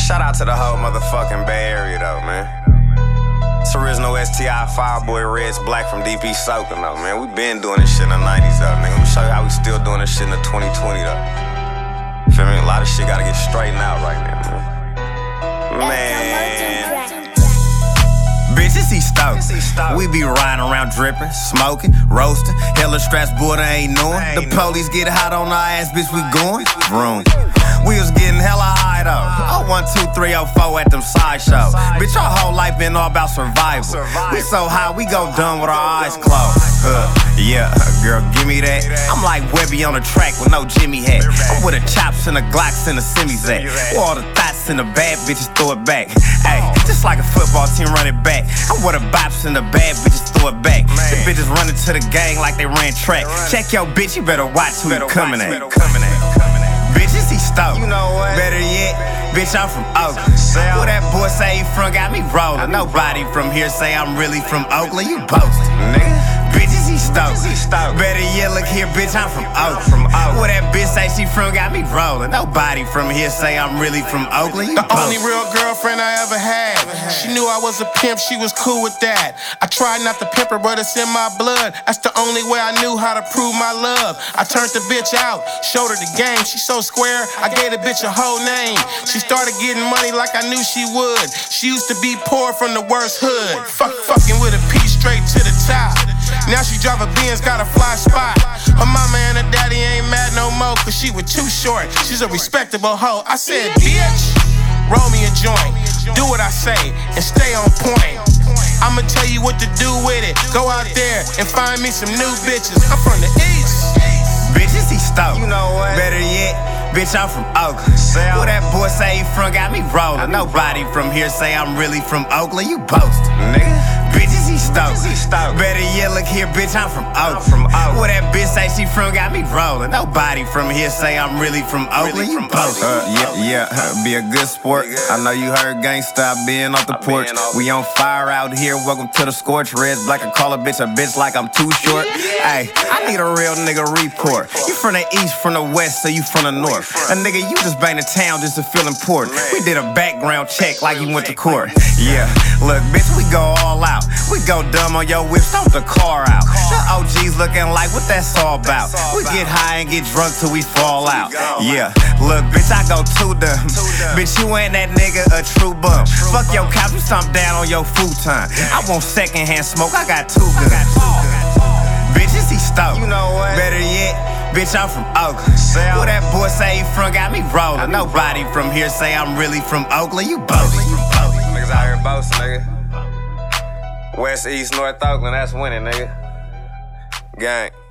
shout out to the whole motherfucking Bay Area though, man. It's original STI Fireboy Reds Black from DP Soaking though, man. We been doing this shit in the 90s though, nigga. Let me show you how we still doing this shit in the 2020 though. Feel me? A lot of shit gotta get straightened out right now, man. Bitches, he stoked. We be riding around dripping, smoking, roasting. Hella stress, border ain't knowing. The police get hot on our ass, bitch, we going. Vroom. We was getting hella high though. 1, 2, 3, 4 at them sideshows. Bitch, our whole life been all about survival. We so high, we go dumb with our eyes closed. Yeah, girl, give me that. I'm like Webby on the track with no Jimmy hat. I'm with the chops and the Glocks and the semis at. With all the thoughts and the bad bitches throw it back. Ayy, just like a football team run it back. I'm with the bops and the bad bitches throw it back. The bitches running to the gang like they ran track. Check your bitch, you better watch who you coming at. Bitches, he stoked. You know what? Better yet, bitch, I'm from Oakland. Who that boy say he from got me rolling. Nobody from here say I'm really from Oakland. You boasting, nigga. Bitches, he stoked. Better yet, look here, bitch, I'm from Oakland. Who that bitch say she from got me rolling. Nobody from here say I'm really from Oakland. You the only real girlfriend I ever had. She knew I was a pimp, she was cool with that. I tried not to pimp her, but it's in my blood. That's the only way I knew how to prove my love. I turned the bitch out, showed her the game. She so square, I gave the bitch a whole name. She started getting money like I knew she would. She used to be poor from the worst hood. Fucking with a P straight to the top. Now she drive a Benz, got a fly spot. Her mama and her daddy ain't mad no more, cause she was too short. She's a respectable hoe. I said, bitch, roll me a joint, do what I say, and stay on point. I'ma tell you what to do with it. Go out there and find me some new bitches. I'm from the East. Bitches, he stoked. You know what? Better yet, bitch, I'm from Oakland. Who that boy say he from got me rolling. Nobody from here say I'm really from Oakland. You boasting, nigga. Bitches, he stoked. Better yet, look here, bitch, I'm from Oakland. Who that bitch say she from got me rolling. Nobody from here say I'm really from Oakland. You boasting. Yeah, be a good sport. I know you heard gangsta, I been off the porch. We on fire out here. Welcome to the scorch. Reds Black, I call a bitch like I'm too short. Hey, I need a real nigga report. You from the east, from the west, so you from the north. A nigga, you just bang the town just to feel important. We did a background check like you went to court. Yeah, look, bitch, we go all out. We go dumb on your whip, stomp the car out. The OGs looking like what that's all about. We get high and get drunk till we fall out. Yeah, look, bitch, I go too dumb. Bitch, you ain't that nigga a true bum. Fuck your couch, you stomp down on your futon. I want secondhand smoke, I got 2 guns. Bitches, he stoked. You know what? Better yet, bitch, I'm from Oakland. Who that boy say he from got me rolling. Nobody from here say I'm really from Oakland. You boasting. Niggas out here boasting, nigga. West, East, North Oakland, that's winning, nigga. Gang.